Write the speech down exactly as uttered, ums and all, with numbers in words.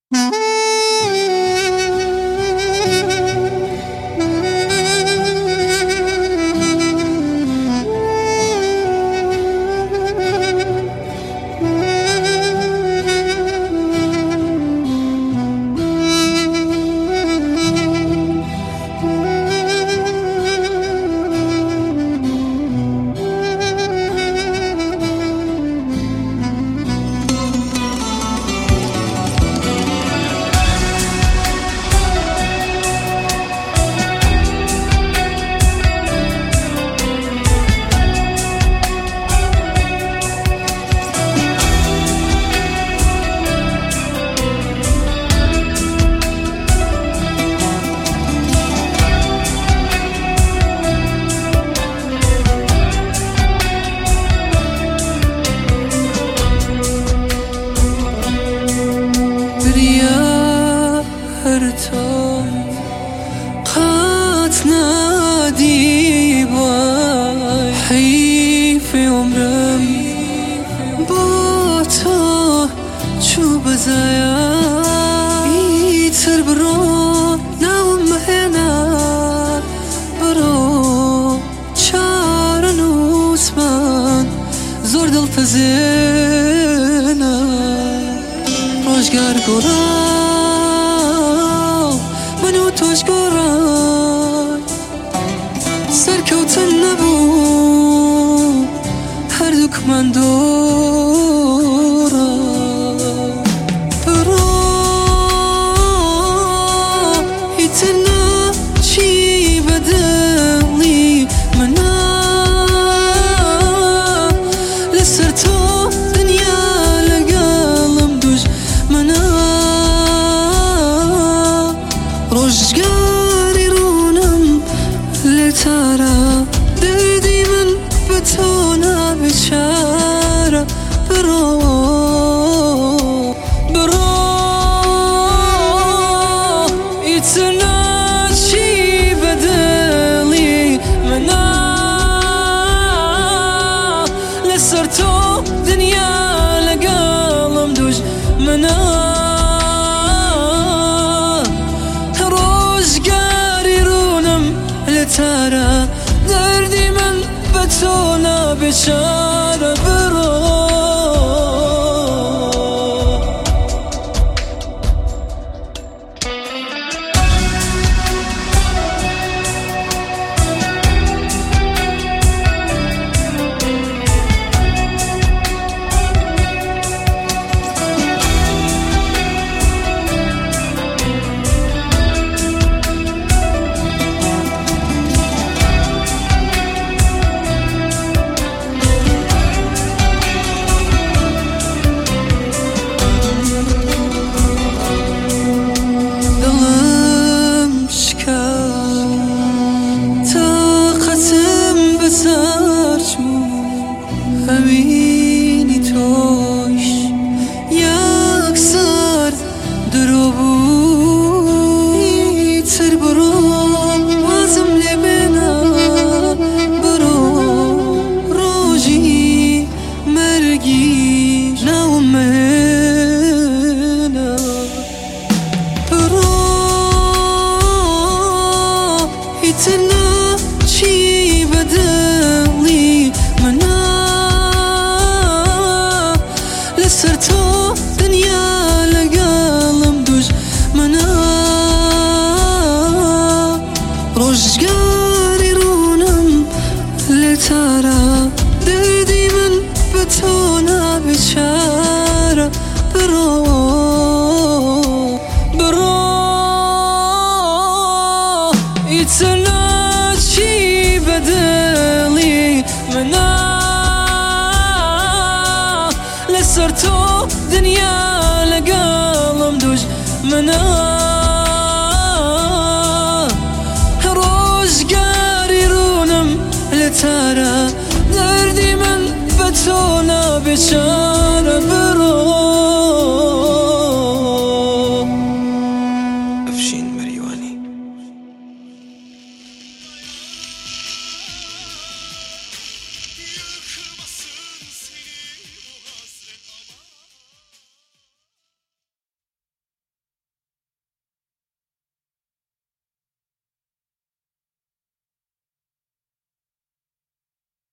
قات نادي باي حيف عمرم با تو چو بزایا ایتر برو ناوم مهنا برو چار نوت من زور دل تزینا روزگار گرا منو توش گرای سرکوتن نبو هر دوک من دورا برو ایتنا چی بدلی منا لسر تو دنیا لگالم دوش منا روزگاری رونم لتارا دردی من بتو نبیچاره برو برو ایتنا چی بدلی منا لسر تو دنیا لگالم دوش منا ترى دردي من بتونا بشارة برو همینی توش یک سر درو بوی تر برو وازم لبنا برو روزی مرگی نومنا برو ایتنا چی بدلی منا لسر تو دنیا لگالم دوش منا روزگاری رونم لتارا دردی من بتو نبیچاره برو